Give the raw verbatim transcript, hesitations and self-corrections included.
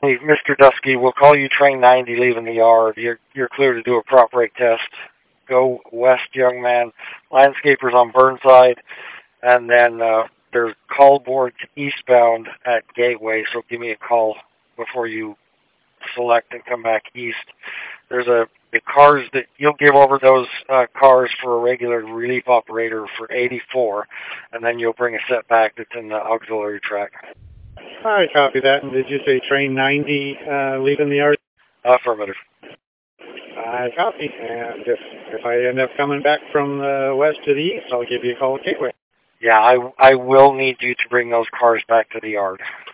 Hey, Mister Dusky, we'll call you train ninety leaving the yard. You're, you're clear to do a prop brake test. Go west, young man. Landscapers on Burnside. And then uh, there's call board eastbound at Gateway, so give me a call before you select and come back east. There's a the cars that you'll give over those uh, cars for a regular relief operator for eighty-four, and then you'll bring a set back that's in the auxiliary track. All right, copy that. And did you say train ninety uh, leaving the yard? Affirmative. I copy. And if, if I end up coming back from the west to the east, I'll give you a call at Gateway. Yeah, I, I will need you to bring those cars back to the yard.